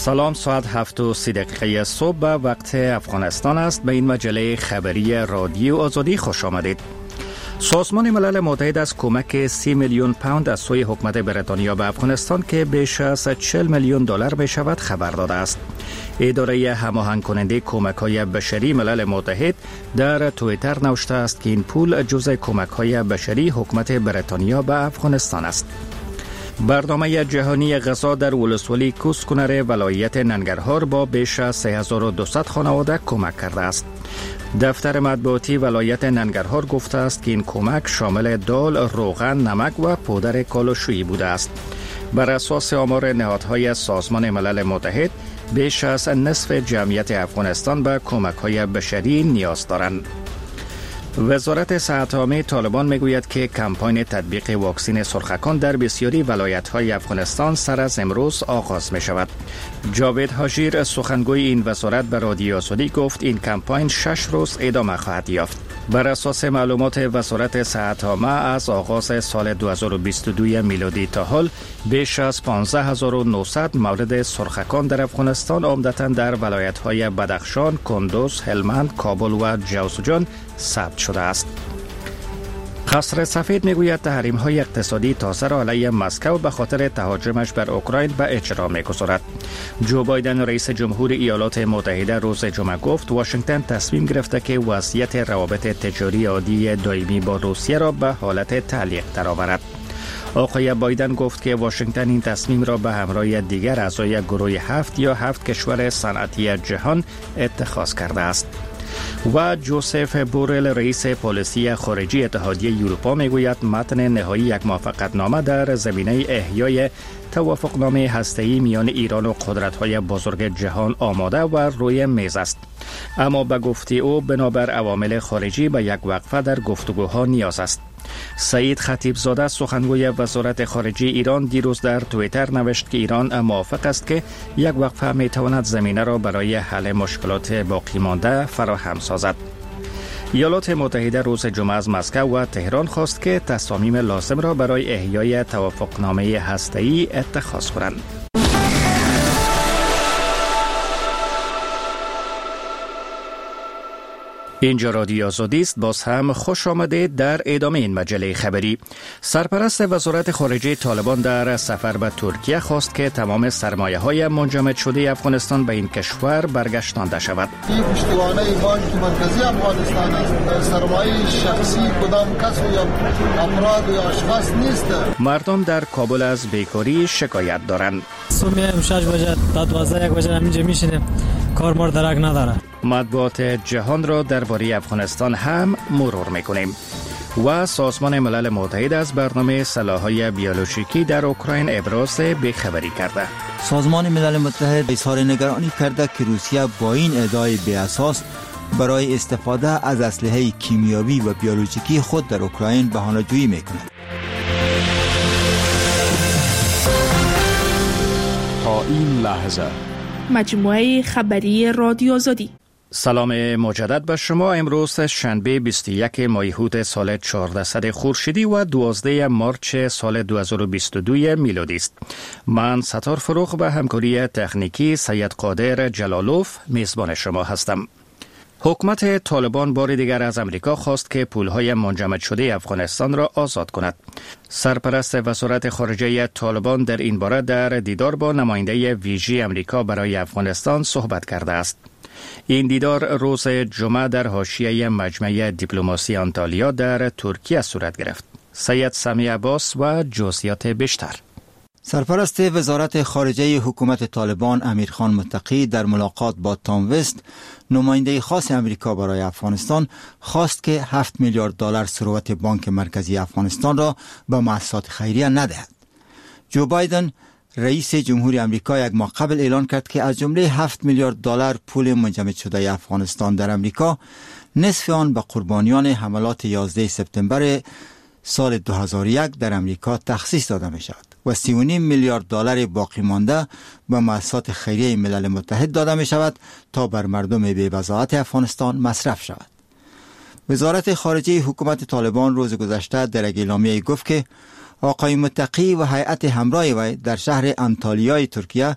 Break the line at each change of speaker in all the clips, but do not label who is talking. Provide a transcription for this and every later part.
سلام، ساعت 7:30 صبح به وقت افغانستان است. به این مجله خبری رادیو آزادی خوش آمدید. سازمان ملل متحد از کمک 30 میلیون پوند از سوی حکومت بریتانیا به افغانستان که بیش از 40 میلیون دلار می شود خبر داده است. اداره هماهنگ کننده کمک‌های بشری ملل متحد در توییتر نوشته است که این پول جزء کمک‌های بشری حکومت بریتانیا به افغانستان است. برنامه جهانی غذا در ولسوالی کوسکنر ولایت ننگرهار با بیش از 3200 خانواده کمک کرده است. دفتر مطبوعاتی ولایت ننگرهار گفته است که این کمک شامل دال، روغن، نمک و پودر کالوشویی بوده است. بر اساس آمار نهادهای سازمان ملل متحد، بیش از نصف جمعیت افغانستان به کمک‌های بشری نیاز دارند. وزارت صحت عامه طالبان میگوید که کمپاین تطبیق واکسن سرخکان در بسیاری ولایت‌های افغانستان سر از امروز آغاز می شود. جاوید حاجیر سخنگوی این وزارت به رادیو آزادی گفت این کمپاین 6 روز ادامه خواهد یافت. بر اساس معلومات وزارت صحت عامه از آغاز سال 2022 میلادی تا حال بیش از 15900 مورد سرخکان در افغانستان عمدتاً در ولایت‌های بدخشان، کندوز، هلمند، کابل و جوزجان ثبت شده است. قصر سفید میگوید تحریم‌های اقتصادی تازه را علیه مسکو به خاطر تهاجمش بر اوکراین به اجرا می‌گذارد. جو بایدن رئیس جمهور ایالات متحده روز جمعه گفت واشنگتن تصمیم گرفته که وضعیت روابط تجاری عادی دائمی با روسیه را به حالت تعلیق درآورد. آقای بایدن گفت که واشنگتن این تصمیم را به همراه دیگر اعضای گروه 7 یا 7 کشور صنعتی جهان اتخاذ کرده است. و جوزف بورل رئیس پالیسی خارجی اتحادیه اروپا میگوید متن نهایی یک موافقتنامه در زمینه احیای توافقنامه هسته‌ای میان ایران و قدرت‌های بزرگ جهان آماده و روی میز است. اما به گفته او بنابر عوامل خارجی به یک وقفه در گفتگوها نیاز است. سعید خطیبزاده سخنگوی وزارت خارجه ایران دیروز در توییتر نوشت که ایران موافق است که یک وقفه میتواند زمینه را برای حل مشکلات باقی مانده فراهم سازد. ایالات متحده روز جمعه از مسکو و تهران خواست که تصامیم لازم را برای احیای توافقنامه هسته‌ای اتخاذ کنند. اینجا رادیو آزادی است. باز هم خوش آمدید در ادامه این مجله خبری. سرپرست وزارت خارجه طالبان در سفر به ترکیه خواست که تمام سرمایه‌های منجمد شده افغانستان به این کشور برگشتانده شود.
این پشتوانه بانک مرکزی افغانستان است. سرمایه شخصی کدام کس یا افراد یا اشخاص نیست.
مردم در کابل از بیکاری شکایت دارند.
صبح 6 بجه تا 12 1 بجه همینجا میشینیم. کار درک نداره.
مطبوعات جهان را درباره افغانستان هم مرور میکنیم. و سازمان ملل متحد از برنامه سلاح‌های بیولوژیکی در اوکراین ابراز بیخبری کرده.
سازمان ملل متحد اظهار نگرانی کرده که روسیه با این ادعای بی اساس برای استفاده از اسلحه کیمیایی و بیولوژیکی خود در اوکراین بهانه‌جویی میکند.
تا این لحظه
مجموعه خبری رادیو آزادی.
سلام مجدد به شما. امروز شنبه 21 مایحود سال 1400 خورشیدی و 12 مارچ سال 2022 میلادی است. من ستار فروغ به همکاری تکنیکی سید قادر جلالوف میزبان شما هستم. حکومت طالبان بار دیگر از امریکا خواست که پولهای منجمد شده افغانستان را آزاد کند. سرپرست وزارت خارجه طالبان در این باره در دیدار با نماینده ویژه امریکا برای افغانستان صحبت کرده است. این دیدار روز جمعه در حاشیه مجمع دیپلماسی آنتالیا در ترکیه صورت گرفت. سید سمی عباس و جزئیات بیشتر.
سرپرست وزارت خارجه حکومت طالبان امیرخان متقی در ملاقات با تام وست نماینده خاص امریکا برای افغانستان خواست که 7 میلیارد دلار ثروت بانک مرکزی افغانستان را به مؤسسات خیریه ندهد. جو بایدن رئیس جمهوری امریکا یک ماه قبل اعلان کرد که از جمله 7 میلیارد دلار پول منجمد شده افغانستان در امریکا نصف آن به قربانیان حملات 11 سپتامبر سال 2001 در امریکا تخصیص داده می شود و 3.5 میلیارد دلار باقی مانده به مؤسسات خیریه ملل متحد داده می شود تا بر مردم بی‌وضاحت افغانستان مصرف شود. وزارت خارجه حکومت طالبان روز گذشته در یک اعلامیه گفت که آقای متقی و هیئت همراه وی در شهر انتالیای ترکیه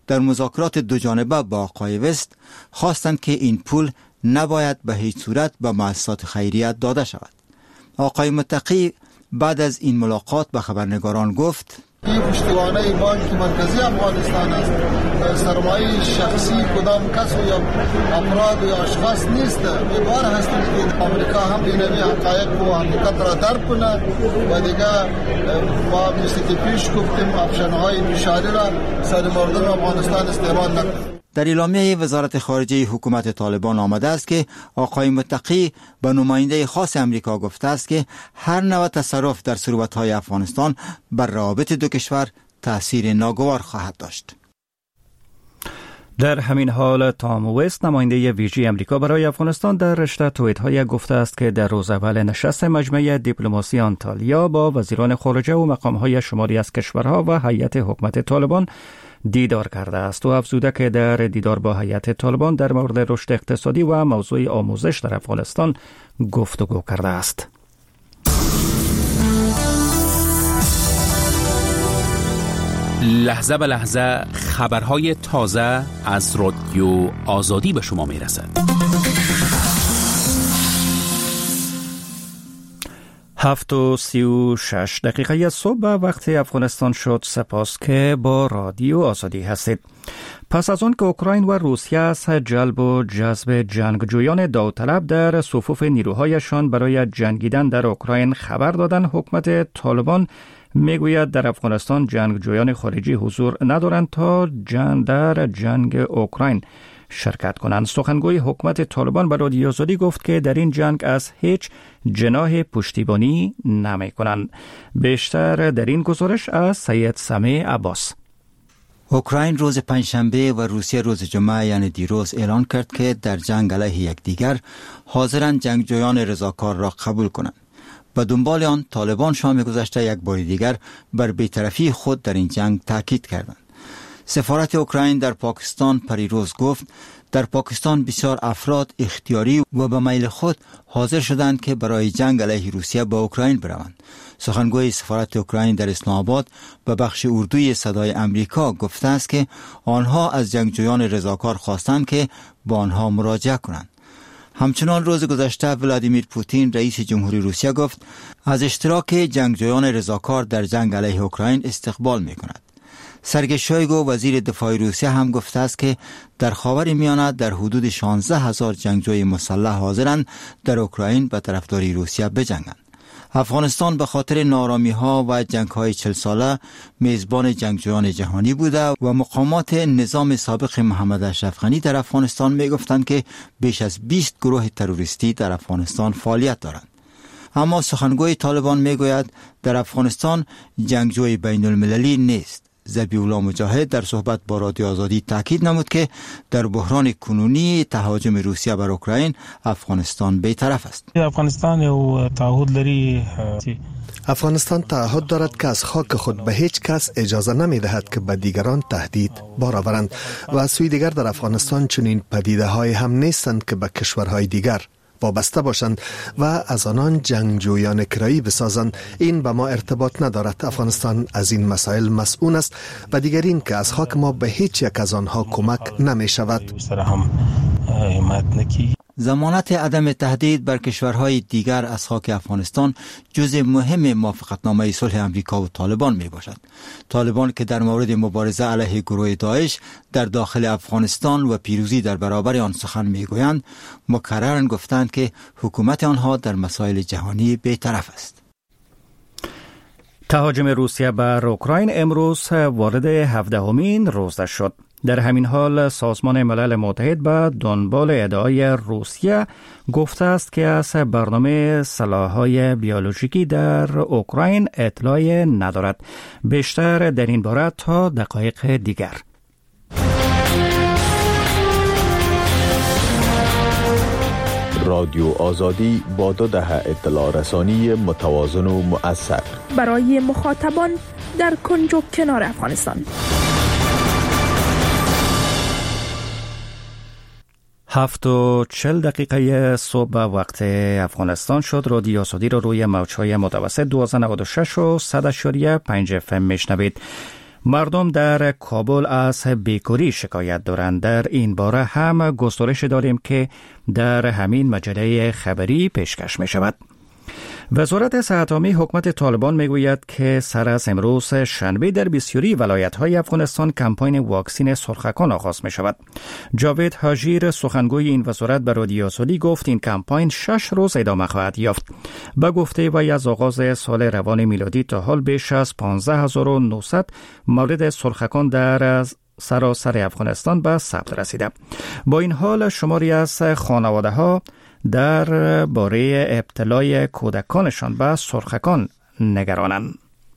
در مذاکرات دوجانبه با آقای وست خواستند که این پول نباید به هیچ صورت به مؤسسات خیریه داده شود. آقای متقی بعد از این ملاقات به خبرنگاران گفت:
این پشتوانه بانک مرکزی افغانستان است. سرمایه شخصی کدام کس و یا افراد و یا اشخاص نیست. امیدوار هستیم که آمریکا هم این حقایق و حقیقت را درک کند و دیگه ما مثل که پیش گفتیم افشانهای انتشاری را سر مردم افغانستان استعمال نکنیم.
در اعلامیه وزارت خارجه حکومت طالبان آمده است که آقای متقی به نماینده خاص امریکا گفته است که هر نوع تصرف در ثروت‌های افغانستان بر روابط دو کشور تأثیر ناگوار خواهد داشت.
در همین حال تام وست نماینده ویژه امریکا برای افغانستان در رشته توییت‌های گفته است که در روز اول نشست مجمع دیپلماسی آنتالیا با وزیران خارجه و مقام‌های شماری از کشورها و هیئت حکومت طالبان دیدار کرده است و افزوده که در دیدار با هیئت طالبان در مورد رشد اقتصادی و موضوع آموزش در افغانستان گفتگو کرده است.
لحظه به لحظه خبرهای تازه از رادیو آزادی به شما می رسد.
7:36 صبح وقت افغانستان شد. سپاس که با رادیو آزادی هستید. پس از آن که اوکراین و روسیه از جلب و جذب جنگجویان داوطلب در صفوف نیروهایشان برای جنگیدن در اوکراین خبر دادن، حکومت طالبان میگوید در افغانستان جنگجویان خارجی حضور ندارند تا در جنگ اوکراین شرکت کنند. سخنگوی حکومت طالبان به رادیو آزادی گفت که در این جنگ از هیچ جناح پشتیبانی نمی کنند. بیشتر در این گزارش از سید سمیع عباس.
اوکراین روز پنجشنبه و روسیه روز جمعه یعنی دیروز اعلان کرد که در جنگ علیه یکدیگر حاضرند جنگجویان رضاکار را قبول کنند. به دنبال آن طالبان شام گذشته یک بار دیگر بر بی‌طرفی خود در این جنگ تاکید کردند. سفارت اوکراین در پاکستان پریروز گفت در پاکستان بسیار افراد اختیاری و به میل خود حاضر شدند که برای جنگ علیه روسیه با اوکراین بروند. سخنگوی سفارت اوکراین در اسلام آباد به بخش اردوی صدای امریکا گفته است که آنها از جنگجویان رضاکار خواستند که با آنها مراجعه کنند. همچنان روز گذشته ولادیمیر پوتین رئیس جمهوری روسیه گفت از اشتراک جنگجویان رضاکار در جنگ علیه اوکراین استقبال می کند. سرگئی شویگو وزیر دفاع روسیه هم گفته است که در خاور میانه در حدود 16,000 جنگجوی مسلح حاضرند در اوکراین به طرفداری روسیه بجنگند. افغانستان به خاطر نارامی‌ها و جنگ‌های 40 ساله میزبان جنگجویان جهانی بوده و مقامات نظام سابق محمد اشرف غنی در افغانستان می‌گفتند که بیش از 20 گروه تروریستی در افغانستان فعالیت دارند. اما سخنگوی طالبان میگوید در افغانستان جنگجوی بین‌المللی نیست. ذبیح الله مجاهد در صحبت با رادیو آزادی تاکید نمود که در بحران کنونی تهاجم روسیه بر اوکراین افغانستان بی‌طرف است.
افغانستان تعهد دارد که از خاک خود به هیچ کس اجازه نمی دهد که به دیگران تهدید بار آورند و از سوی دیگر در افغانستان چنین پدیده های هم نیستند که به کشورهای دیگر وابسته باشند و از آنان جنگجویان کرایی بسازند. این به ما ارتباط ندارد. افغانستان از این مسائل مسئول است و دیگر این که از خاک ما به هیچ یک از آنها کمک نمی شود.
ضمانت عدم تهدید بر کشورهای دیگر از خاک افغانستان جزء مهم موافقتنامه صلح امریکا و طالبان می باشد. طالبان که در مورد مبارزه علیه گروه داعش در داخل افغانستان و پیروزی در برابر آن سخن می گویند، مکررن گفتند که حکومت آنها در مسائل جهانی بی‌طرف است.
تهاجم روسیه بر اوکراین امروز وارد 17مین روز شد. در همین حال سازمان ملل متحد به دنبال ادعای روسیه گفته است که از برنامه سلاح‌های بیولوژیکی در اوکراین اطلاعی ندارد. بیشتر در این باره تا دقایق دیگر.
رادیو آزادی با 2 دهه اطلاع رسانی متوازن و مؤثر
برای مخاطبان در کنج و کنار افغانستان.
7:40 صبح وقت افغانستان شد. رادیو آزادی را روی موج‌های متوسط 1296 و 100.5 FM میشنوید. مردم در کابل از بیکاری شکایت دارند. در این باره هم گزارش داریم که در همین مجله خبری پیشکش می شود. وزارت صحت عامه حکومت طالبان میگوید که سر از امروز شنبه در بسیاری ولایت‌های افغانستان کمپین واکسین سرخکان آغاز می شود. جاوید حاجیر سخنگوی این وزارت به رادیو آزادی گفت این کمپین 6 روز ادامه خواهد یافت. به گفته وی از آغاز سال روان میلادی تا حال بیش از 15900 مورد سرخکان در سراسر افغانستان به ثبت رسیده. با این حال شماری از خانواده‌ها در باره ابتلای کودکانشان به سرخکان نگرانند.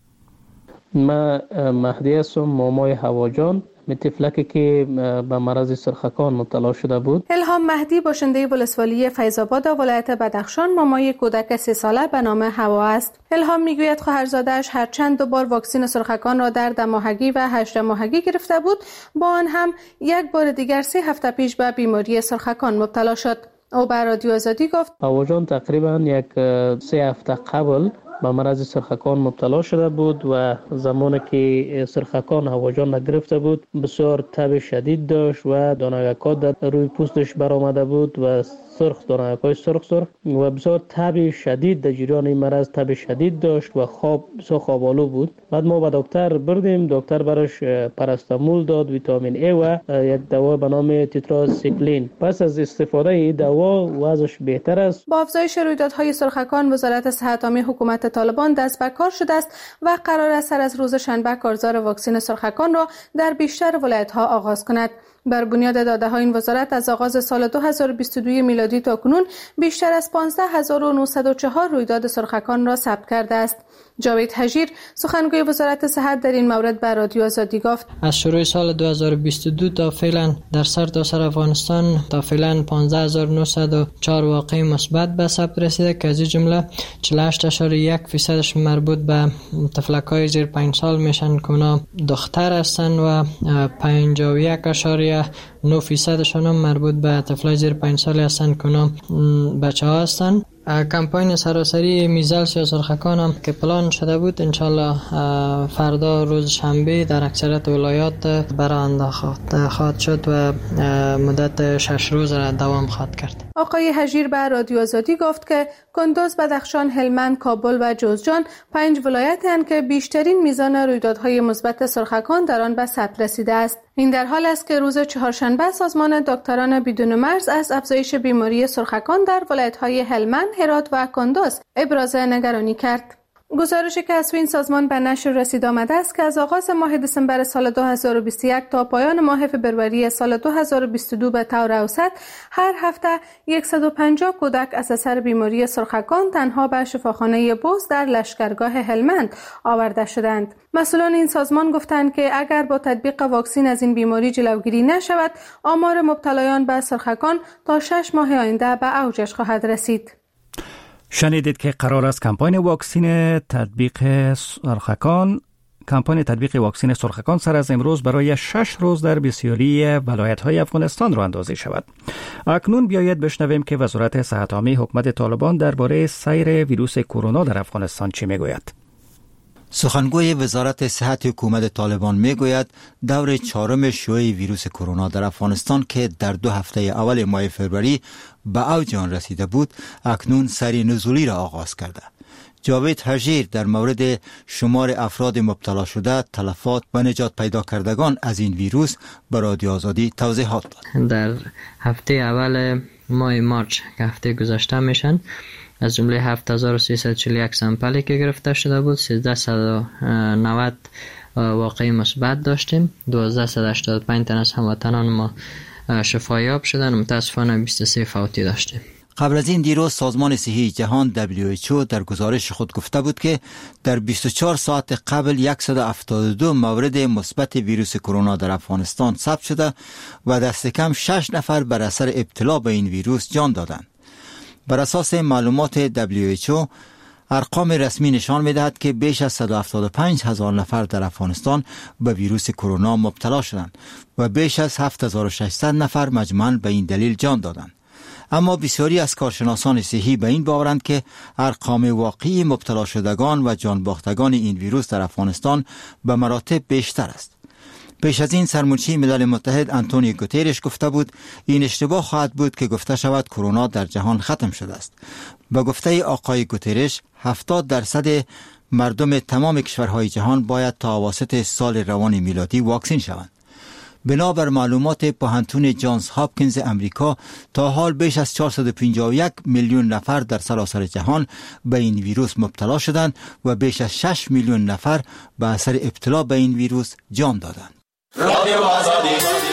ما مهدی هستم، مامای هواجان، طفلکی که به مرض سرخکان مبتلا شده بود.
الهام مهدی باشنده ولسوالی فیض‌آباد ولایت بدخشان مامای کودک 3 ساله به نام هوا است. الهام میگوید خواهرزاده‌اش هر چند 2 بار واکسن سرخکان را در 10 ماهگی و 18 ماهگی گرفته بود، با آن هم یک بار دیگر 3 هفته پیش به بیماری سرخکان مبتلا شد. او به رادیو آزادی گفت
هواجان تقریبا 3 هفته قبل به مرض سرخکان مبتلا شده بود و زمانی که سرخکان هواجان نگرفته بود بسیار تب شدید داشت و دانگک‌ها در روی پوستش برآمده بود و دانگک‌های سرخ و بسیار تب شدید در جریان این مرض تب شدید داشت و بسیار خواب‌آلود بود. بعد ما به دکتر بردیم، دکتر براش پاراستامول داد، ویتامین ای و یک دوا به نام تتراسیکلین. پس از استفاده این دوا وضعش بهتر است.
با افزایش رویدادهای سرخکان وزارت صحت عامه حکومت طالبان دست به کار شده است و قرار است سر از روز شنبه کارزار واکسن سرخکان را در بیشتر ولایت‌ها آغاز کند. بر بنیاد داده‌های این وزارت از آغاز سال 2022 میلادی تا کنون بیشتر از 15904 رویداد سرخکان را ثبت کرده است. جاوید حاجیر سخنگوی وزارت صحت در این مورد به رادیو آزادی گفت
از شروع سال 2022 تا فعلا در سرتاسر افغانستان تا فعلا 15904 واقعه مثبت به ثبت رسیده که از این جمله 48.1% مربوط به طفلک‌های زیر 5 سال میشن که اونا دختر هستند و 51.9% مربوط به طفلای زیر 5 سال هستند که اونا بچه‌ها هستند. کمپاین سراسری میزلس یا سرخکان هم که پلان شده بود انشالله فردا روز شنبه در اکثریت ولایات برآورده خواهد شد و مدت 6 روز را دوام خواهد کرد.
آقای حاجیر به رادیو آزادی گفت که کندوز، بدخشان، هلمند، کابل و جوزجان 5 ولایتی هستند که بیشترین میزان رویدادهای مثبت سرخکان در آن به ثبت رسیده است. این در حال است که روز چهارشنبه سازمان دکتران بدون مرز از افزایش بیماری سرخکان در ولایت‌های هلمند، هرات و کندوز ابراز نگرانی کرد. گزارشی که از این سازمان به نشر رسید آمده است که از آغاز ماه دسامبر سال 2021 تا پایان ماه فبروری سال 2022 به طور اوسط هر هفته 150 کودک از اثر بیماری سرخکان تنها به شفاخانه بوز در لشکرگاه هلمند آورده شدند. مسئولان این سازمان گفتند که اگر با تطبیق واکسن از این بیماری جلوگیری نشود، آمار مبتلایان به سرخکان تا 6 ماه آینده به اوجش خواهد رسید.
شنیدید که قرار است کمپاین تطبیق واکسن سرخکان سر از امروز برای 6 روز در بسیاری ولایت‌های افغانستان راه اندازی شود. اکنون بیایید بشنویم که وزارت صحت عامه حکومت طالبان درباره سیر ویروس کرونا در افغانستان چی میگوید.
سخنگوی وزارت صحت حکومت طالبان میگوید دور 4 شیوع ویروس کرونا در افغانستان که در 2 هفته اول ماه فروری به اوج آن رسیده بود اکنون سیر نزولی را آغاز کرده. جاوید حاجیر در مورد شمار افراد مبتلا شده، تلفات و نجات پیدا کردگان از این ویروس به رادیو آزادی توضیحات داد.
در هفته اول ماه مارچ که هفته گذشته میشن از جمله 7341 سامپلی که گرفته شده بود 1390 واقعی مثبت داشتیم. 1285 تن از هموطنان ما شفایاب شدن. متاسفانه 23 فوتی داشتیم.
قبل از این دیروز سازمان صحی جهان WHO در گزارش خود گفته بود که در 24 ساعت قبل 172 مورد مثبت ویروس کرونا در افغانستان ثبت شده و دست کم 6 نفر بر اثر ابتلا به این ویروس جان دادند. بر اساس معلومات WHO ارقام رسمی نشان می‌دهد که بیش از 175,000 نفر در افغانستان به ویروس کرونا مبتلا شدند و بیش از 7600 نفر مجموعاً به این دلیل جان دادند. اما بسیاری از کارشناسان صحی به این باورند که ارقام واقعی مبتلا شدگان و جان باختگان این ویروس در افغانستان به مراتب بیشتر است. پیش از این سرمنشی ملل متحد آنتونیو گوترش گفته بود این اشتباه خواهد بود که گفته شود کرونا در جهان ختم شده است. به گفته آقای گوترش 70% مردم تمام کشورهای جهان باید تا اواسط سال روان میلادی واکسین شوند. بنابر معلومات پوهنتون جانز هاپکینز امریکا تا حال بیش از 451 میلیون نفر در سراسر جهان به این ویروس مبتلا شدند و بیش از 6 میلیون نفر به اثر ابتلا به این ویروس جان دادند.
رادیو آزادی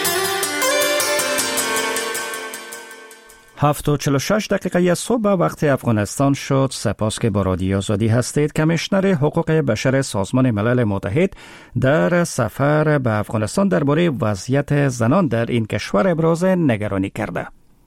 7:46 صبح وقت افغانستان شد. سپاس که با رادیو آزادی هستید. کمیشنر حقوق بشر سازمان ملل متحد در سفر به افغانستان درباره وضعیت زنان در این کشور ابراز نگرانی کرده.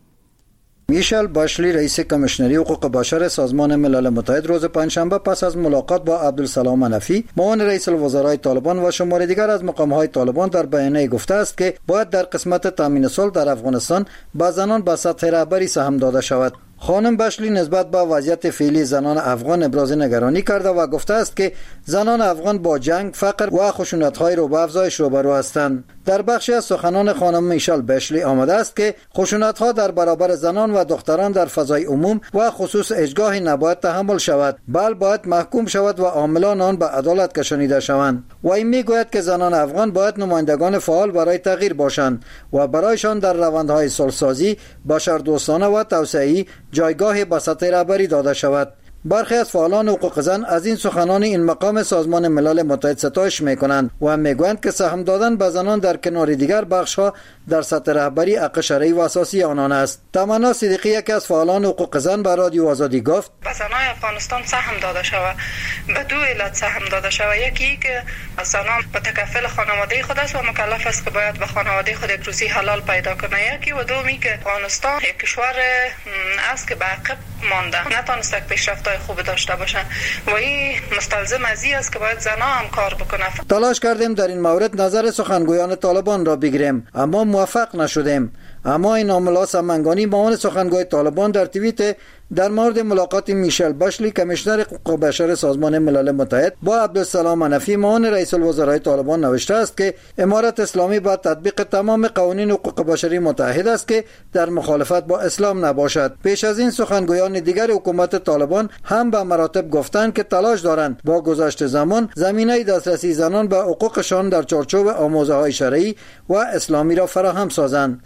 میشل باشلی رئیس کمیشنری حقوق بشر سازمان ملل متحد روز پنجشنبه پس از ملاقات با عبدالسلام منفی معاون رئیس الوزرای طالبان و شمار دیگر از مقام‌های طالبان در بیانیه گفته است که باید در قسمت تامین صلح در افغانستان به زنان به سطح رهبری سهم داده شود. خانم باشلی نسبت به وضعیت فعلی زنان افغان ابراز نگرانی کرده و گفته است که زنان افغان با جنگ، فقر و خشونت‌های رو به افزایش روبرو هستند. در بخشی از سخنان خانم میشل باشلی آمده است که خشونت‌ها در برابر زنان و دختران در فضای عموم و خصوص اجگاهی نباید تحمل شود، بل باید محکوم شود و عاملان آن به عدالت کشانیده شوند. و این میگوید که زنان افغان باید نمایندگان فعال برای تغییر باشند و برایشان در روندهای صلح‌سازی، بشردوستانه و توسعه‌ای جایگاه به سطح رهبری داده شود. برخی از فعالان حقوق زن از این سخنان این مقام سازمان ملل متحد ستایش میکنند و میگویند که سهم دادن به زنان در کنار دیگر بخش‌ها در سطح رهبری حق شرعی و اساسی آنان است. تمنا صدیقی یکی از فعالان حقوق زن به رادیو آزادی گفت
به زنان افغانستان سهم داده شود. به دو علت سهم داده شود. یکی که زنان متکفل خانواده خود است و مکلف است که باید به خانواده خود یک روزی حلال پیدا کنه. یکی و دومی که افغانستان یک کشور است که به عقب مانده، نتونسته پیشرفت‌های خوب داشته باشند و این مستلزم از این است که باید زنان هم کار بکنه.
تلاش کردیم در این مورد نظر سخنگویان طالبان را بگیریم اما موفق نشدیم. اما این عاملا سمنگانی معاون سخنگوی طالبان در توییت در مورد ملاقات میشل باشلی کمیشنر حقوق بشر سازمان ملل متحد با عبدالسلام منفی معاون رئیس الوزرای طالبان نوشته است که امارت اسلامی با تطبیق تمام قوانین حقوق بشری متحد است که در مخالفت با اسلام نباشد. پیش از این سخنگویان دیگر حکومت طالبان هم به مراتب گفتند که تلاش دارند با گذشت زمان زمینه دسترسی زنان به حقوقشان در چارچوب آموزه‌های شرعی و اسلامی را فراهم سازند.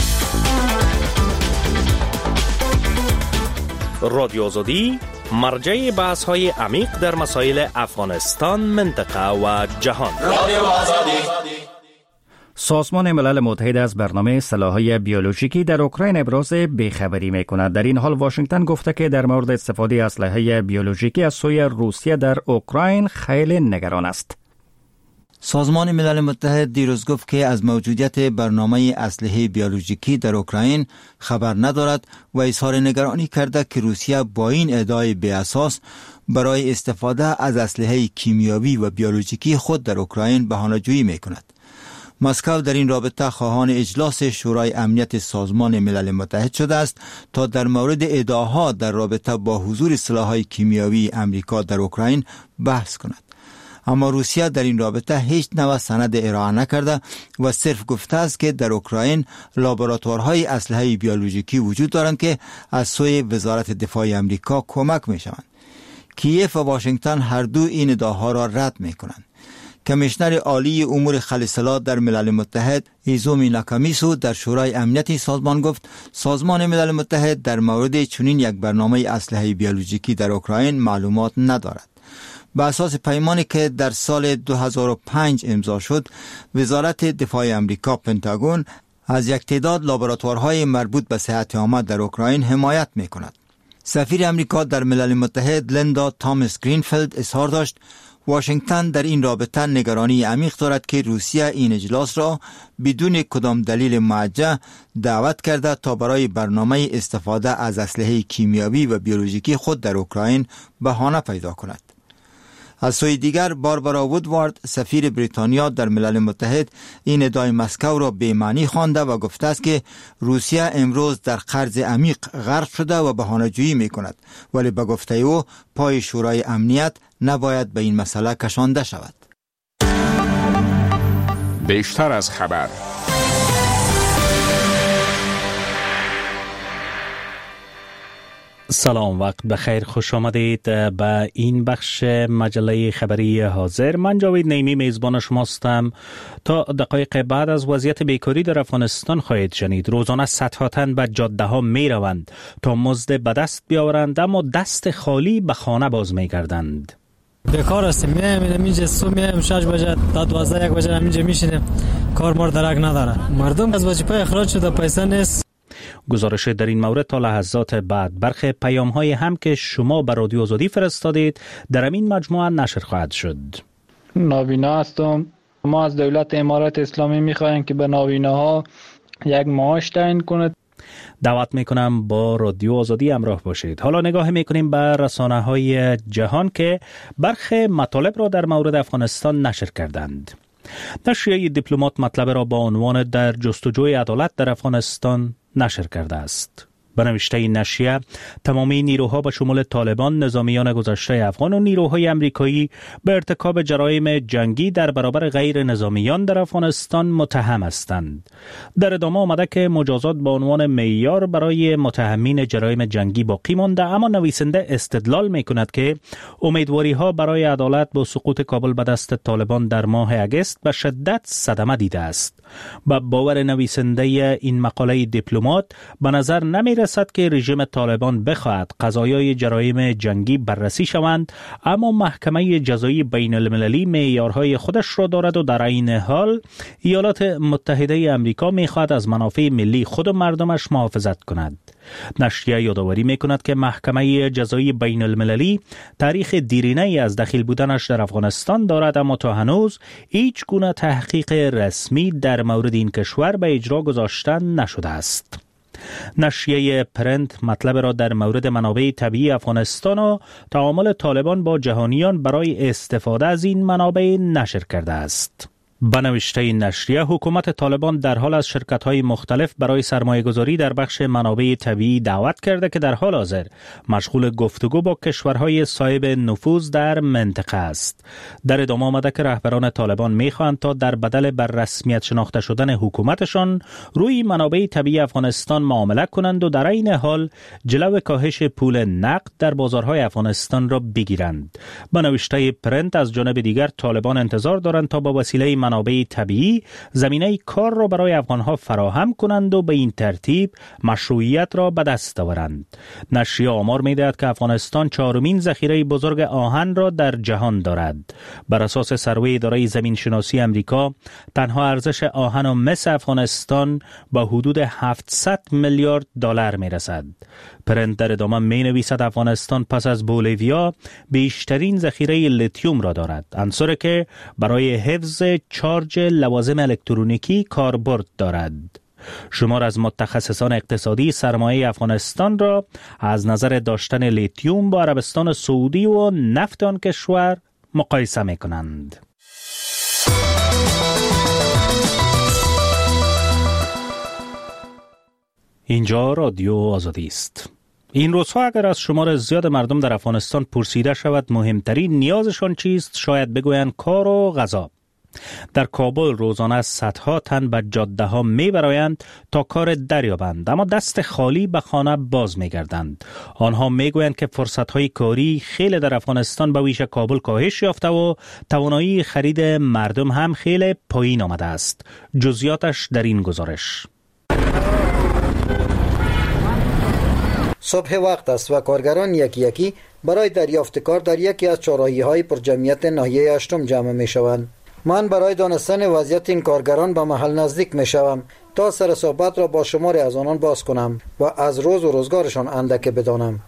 رادیو آزادی مرجع بحث‌های عمیق در مسائل افغانستان، منطقه و جهان.
رادیو آزادی.
سازمان ملل متحد از برنامه سلاح‌های بیولوژیکی در اوکراین ابراز بیخبری می‌کند. در این حال واشنگتن گفته که در مورد استفاده اسلحه بیولوژیکی از سوی روسیه در اوکراین خیلی نگران است.
سازمان ملل متحد دیروز گفت که از موجودیت برنامه اسلحه بیولوژیکی در اوکراین خبر ندارد و اظهار نگرانی کرده که روسیه با این ادعای بی اساس برای استفاده از اسلحه کیمیایی و بیولوژیکی خود در اوکراین بهانه‌جویی می‌کند. مسکو در این رابطه خواهان اجلاس شورای امنیت سازمان ملل متحد شده است تا در مورد ادعاها در رابطه با حضور سلاح‌های کیمیایی امریکا در اوکراین بحث کند. اما روسیه در این رابطه هیچ نوع سند ارائه نکرده و صرف گفته است که در اوکراین لابراتوارهای اسلحه بیولوژیکی وجود دارند که از سوی وزارت دفاع امریکا کمک می شوند. کیف و واشنگتن هر دو این ادعاها را رد می کنند. کمیشنر عالی امور خلسلات در ملل متحد ایزومی ناکامیسو در شورای امنیتی سازمان گفت سازمان ملل متحد در مورد چنین یک برنامه اسلحه بیولوژیکی در اوکراین معلومات ندارد. به اساس پیمانی که در سال 2005 امضا شد، وزارت دفاع امریکا پنتاگون از یک تعداد لابراتوارهای مربوط به صحت عامه در اوکراین حمایت می کند. سفیر امریکا در ملل متحد لیندا تامس گرینفیلد اظهار داشت واشنگتن در این رابطه نگرانی عمیق دارد که روسیه این اجلاس را بدون کدام دلیل موجه دعوت کرده تا برای برنامه استفاده از اسلحه کیمیایی و بیولوژیکی خود در اوکراین بهانه پیدا کند. از سوی دیگر باربارا وودوارد سفیر بریتانیا در ملل متحد این ادعای مسکو را بی‌معنی خوانده و گفته است که روسیه امروز در قرض عمیق غرق شده و بهانه‌جویی می‌کند، ولی به گفته او پای شورای امنیت نباید به این مسئله کشانده شود.
بیشتر از خبر.
سلام، وقت بخیر، خوش آمدید به این بخش مجله خبری حاضر. من جاوید نیمی میزبان شما هستم. تا دقایق بعد از وضعیت بیکاری در افغانستان خواهید شنید. روزانه صدها تن به جاده ها می روند تا مزد به دست بیاورند، اما دست خالی به خانه باز می گردند.
بیکار هستیم، میایم اینجا صبح میایم 6 بجه تا 12 1 بجه اینجا میشینیم، کار مار درک نداره. مردم از وظیفه اخراج شده، پیسه نیست.
گزارش در این مورد تا لحظات بعد. برخی پیام‌های هم که شما به رادیو آزادی فرستادید در این مجموعه نشر خواهد شد.
نابینا هستم. ما از دولت امارات اسلامی می‌خوایم که به نابیناها یک معاش تعیین کند.
دعوت میکنم با رادیو آزادی همراه باشید. حالا نگاه میکنیم به رسانه‌های جهان که برخی مطالب را در مورد افغانستان نشر کردند. نشریه دیپلمات مطلب را با عنوان در جستجوی عدالت در افغانستان نشر کرده است. به نوشته این نشریه، تمامی نیروها به شمول طالبان، نظامیان گذشته افغان و نیروهای امریکایی به ارتکاب جرایم جنگی در برابر غیر نظامیان در افغانستان متهم هستند. در ادامه آمده که مجازات به عنوان معیار برای متهمین جرایم جنگی باقی مانده، اما نویسنده استدلال می‌کند که امیدواری‌ها برای عدالت با سقوط کابل به دست طالبان در ماه اگست به شدت صدمه دیده است. با باور نویسنده این مقاله دیپلمات، به نظر نمی‌رسد که رژیم طالبان بخواهد قضایای جرایم جنگی بررسی شوند، اما محکمه جزایی بین المللی معیارهای خودش را دارد و در این حال ایالات متحده آمریکا می‌خواهد از منافع ملی خود و مردمش محافظت کند. نشریه یادآوری می‌کند که محکمه جزایی بین المللی تاریخ دیرینه‌ای از دخیل بودنش در افغانستان دارد، اما تا هنوز هیچ گونه تحقیق رسمی در مورد این کشور به اجرا گذاشته نشده است. نشریه پرنت مطلب را در مورد منابع طبیعی افغانستان و تعامل طالبان با جهانیان برای استفاده از این منابع نشر کرده است. به نوشته این نشریه، حکومت طالبان در حال از شرکت‌های مختلف برای سرمایه‌گذاری در بخش منابع طبیعی دعوت کرده که در حال حاضر مشغول گفتگو با کشورهای صاحب نفوذ در منطقه است. در ادامه آمده که رهبران طالبان می‌خواهند تا در بدل بر رسمیت شناخته شدن حکومتشان روی منابع طبیعی افغانستان معامله کنند و در این حال جلو کاهش پول نقد در بازارهای افغانستان را بگیرند. به نوشته پرنت، از جانب دیگر طالبان انتظار دارند تا با وسیله منابع طبیعی زمینه کار را برای افغانها فراهم کنند و به این ترتیب مشروعیت را به دست آورند. نشریه آمار می‌دهد که افغانستان چهارمین ذخیره بزرگ آهن را در جهان دارد. بر اساس سروی اداره زمین شناسی امریکا، تنها ارزش آهن و مس افغانستان به حدود 700 میلیارد دلار می‌رسد. پرنت در ادامه می‌نویسد افغانستان پس از بولیویا بیشترین ذخیره لیتیوم را دارد، عنصری که برای حفظ چارج لوازم الکترونیکی کاربرد دارد. شمار از متخصصان اقتصادی سرمایه افغانستان را از نظر داشتن لیتیوم با عربستان سعودی و نفت آن کشور مقایسه می‌کنند. اینجا رادیو آزادی است. این روزها اگر از شمار زیاد مردم در افغانستان پرسیده شود مهمترین نیازشان چیست، شاید بگویند کار و غذا. در کابل روزانه صدها تن به جاده ها می برآیند تا کار دریابند، اما دست خالی به خانه باز می گردند. آنها می گویند که فرصت های کاری خیلی در افغانستان به ویژه کابل کاهش یافته و توانایی خرید مردم هم خیلی پایین آمده است. جزئیاتش در این گزارش.
صبح وقت است و کارگران یکی یکی برای دریافت کار در یکی از چهارراهی‌های پر جمعیت ناحیه هشتم جمع می شوند. من برای دانستن وضعیت این کارگران به محل نزدیک می شوم تا سر صحبت را با شماری از آنان باز کنم و از روز و روزگارشان اندک بدانم.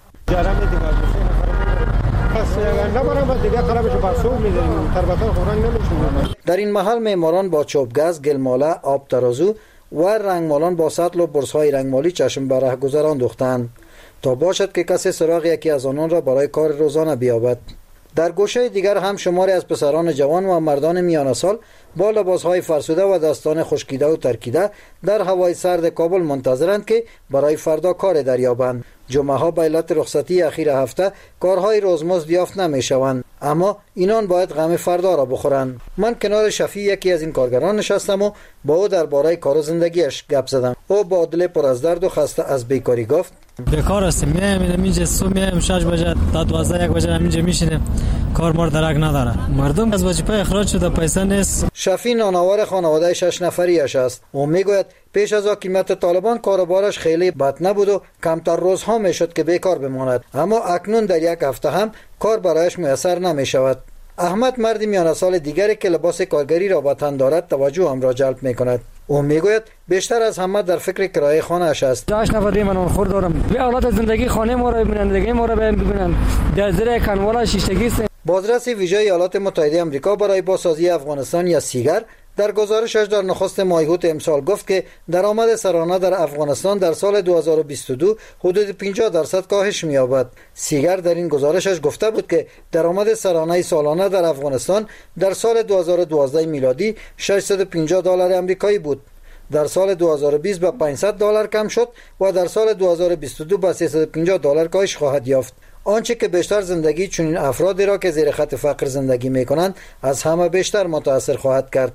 در این محل معماران با چوبگز، گلماله، آب ترازو و رنگمالان با سطل و برس‌های رنگمالی چشم به ره گذران دوختند تا باشد که کسی سراغ یکی از آنان را برای کار روزانه بیابد. در گوشه دیگر هم شماری از پسران جوان و مردان میانه سال با لباسهای فرسوده و دستان خشکیده و ترکیده در هوای سرد کابل منتظرند که برای فردا کار دریابند. جمعه ها به علت رخصتی اخیر هفته کارهای روزمزد یافت نمی شوند، اما اینان باید غم فردا را بخورند. من کنار شفیع یکی از این کارگران نشستم و با او درباره کار و زندگیش گپ زدم. او با دل پر از درد و خسته از بیکاری گفت:
بیکار هستیم، میایم اینجا صبح میایم 6 بجه تا 12 1 بجه اینجا میشینیم، کار مار درک نداره، مردم از وظیفه اخراج شده، پیسه نیست.
شفیع نانآور خانواده 6 نفریش است. او میگوید پیش از حاکمیت طالبان کاروبارش خیلی بد نبود و کمتر روزها میشد که بیکار بماند، اما اکنون در یک هفته هم کار برایش میسر نمی شود. احمد مردی میانه سال دیگری که لباس کارگری را به تن دارد توجه هم را جلب می کند. او میگوید بیشتر از همه در فکر کرایه خانه اش است.
8 نفر من خور دارم، به اولاد زندگی خانه ما را ببینن، زندگی ما را ببینن، در زیر کنوالا شیشتگی.
بازرس ویژه ایالات متحده آمریکا برای بازسازی افغانستان یا سیگر در گزارشش در نخست ماه اوت امسال گفت که درآمد سرانه در افغانستان در سال 2022 حدود 50% کاهش می‌یابد. سیگر در این گزارشش گفته بود که درآمد سرانه سالانه در افغانستان در سال 2012 میلادی $650 آمریکایی بود. در سال 2020 به $500 کم شد و در سال 2022 به $350 کاهش خواهد یافت. آنچه که بیشتر زندگی چنین افرادی را که زیر خط فقر زندگی می‌کنند از همه بیشتر متاثر خواهد کرد.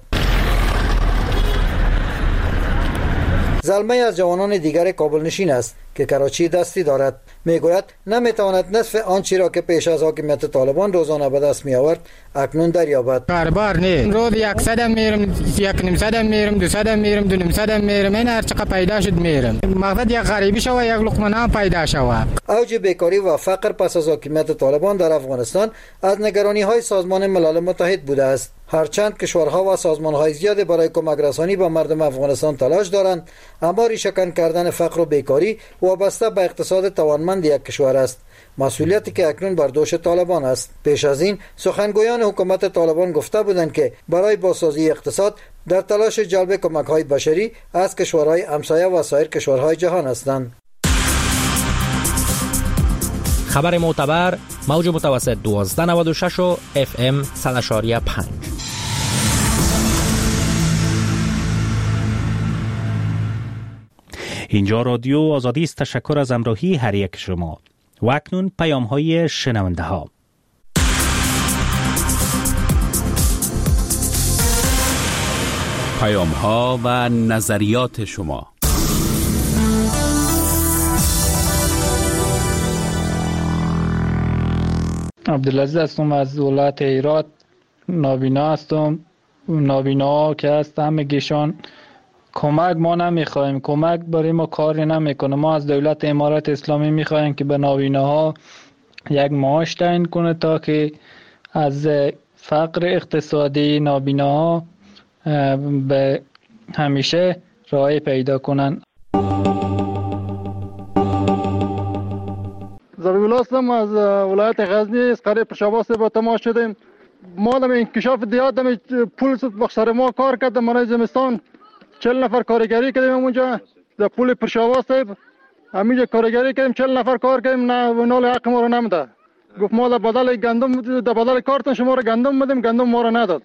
زلمه از جوانان دیگر کابل نشین است که کراچی دستی دارد. میگوید نمیتواند نصف آنچه را که پیش از حاکمیت طالبان روزانه به دست می آورد اکنون دریابد.
کاربار نه، روز 100 میرم، 100 میرم، 200 میرم، 200 میرم، این هر چقدر پیدا شد میرم. مقصد یک غریبی شوه، یک لقمه نان پیدا شوه.
اوج بیکاری و فقر پس از حاکمیت طالبان در افغانستان از نگرانی های سازمان ملل متحد بوده است. هرچند کشورها و سازمان‌های زیاد برای کمک رسانی به مردم افغانستان تلاش دارند، اما ریشه‌کن کردن فقر و بیکاری وابسته به اقتصاد توانمند یک کشور است، مسئولیتی که اکنون بر دوش طالبان است. پیش از این سخنگویان حکومت طالبان گفته بودند که برای بازسازی اقتصاد در تلاش جلب کمک‌های بشری از کشورهای همسایه و سایر کشورهای جهان هستند.
خبر معتبر موج متوسط 1296 و FM 100.5.
اینجا رادیو آزادی است. تشکر از همراهی هر یک شما. و اکنون پیام های شنونده ها.
پیام ها و نظریات شما.
عبدالعزیز هستم از ولایت هرات. نابینا هستم. نابینا که هست همگیشان کمک ما نمیخوایم، کمک برای ما کاری نمیکنه. ما از دولت امارات اسلامی میخوایم که به نابیناها یک معاش تعیین کنه تا که از فقر اقتصادی نابیناها به همیشه راه پیدا کنن.
زبیبالله هستم از ولایت غزنی. از قریب پشاواس با تماس شدیم. ما دم انکشاف دیات دم پول بخشار ما کار کردم. من زمستان 40 نفر کارگری کردیم اونجا در پول پرشاواس. همینجا کارگری کردیم، 40 نفر کار کردیم، نه نال حق ما رو نمیده. گفت ما در بدل گندم، در بدل کارتون شما رو گندم بدیم، گندم ما رو نداد.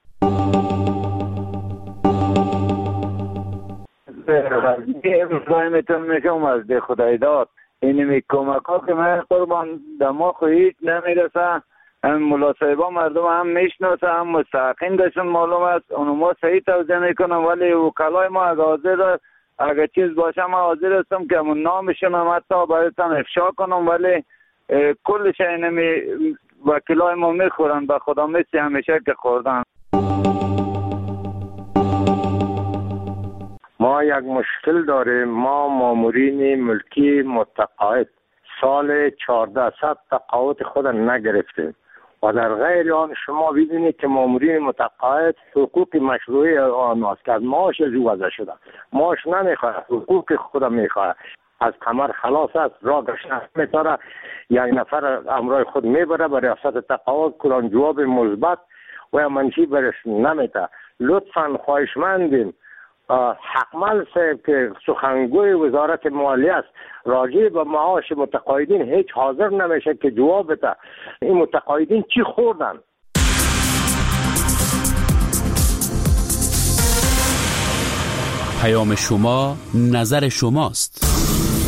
ابراهیمتون میشم از ده خدای داد. اینمی کمک ها که من قربان دما خواهید نمیرسه. هم ملاصحبا مردم هم میشناسه، هم مستحقین داشتن معلوم است. اونو ما صحیح توضیح میکنم، ولی وکلای ما اگر چیز باشه ما حاضر هستم که همون نامشون هم حتی برایتان افشا کنم، ولی کل شای اینمی وکلای ما میخورن به خدا مثل همیشه که خوردن.
ما یک مشکل داریم. ما مامورین ملکی متقاعد سال 1400 تقاعد خود نگرفتیم و در غیر آن شما ببینید که مامورین متقاعد حقوق مشروعی آنهاست که از معاش از او وضع شده. معاش نمیخواه، حقوق خود میخواه. از کمر خلاص است، راه گشتن میتاره، یک نفر امرای خود میبره به ریاست تقاعد، کلان جواب مثبت و منفی برش نمیده. لطفا خواهشمندیم حقمل صاحب که سخنگوی وزارت مالیه است راجع به معاش متقاعدین هیچ حاضر نمیشه که جواب بده این متقاعدین چی خوردن.
پیام شما نظر شماست.